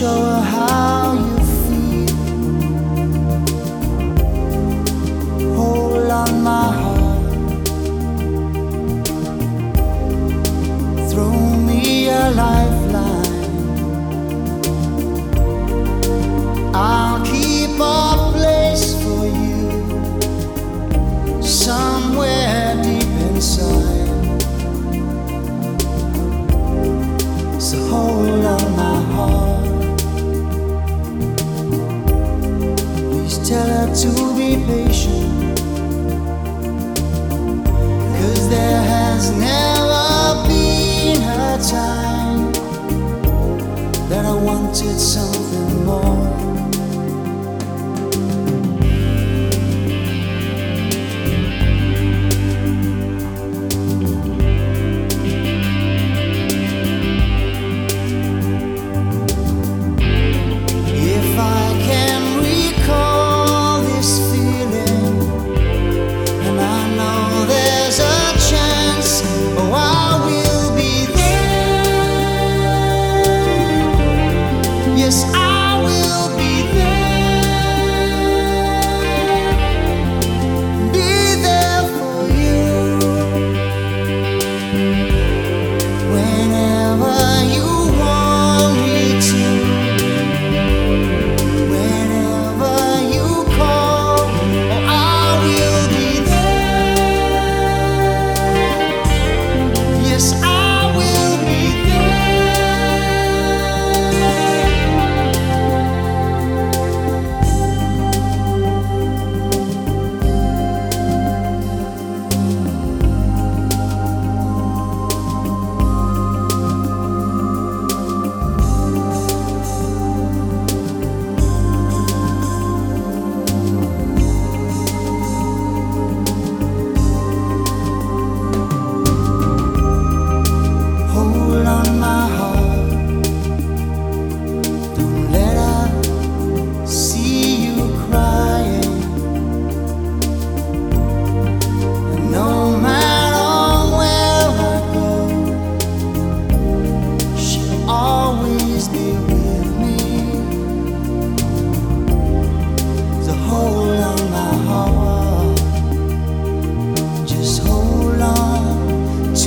show her how you feel. Hold on, my heart. Throw me a lifeline. I'll keep a place for you somewhere deep inside. So hold on, my heart. Please tell her to be patient, 'cause there has never been a time that I wanted something more. Yes, I will be there for you. Whenever you want me to, whenever you call, oh, I will be there. Yes, I will be there.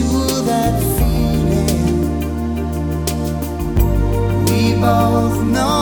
Both know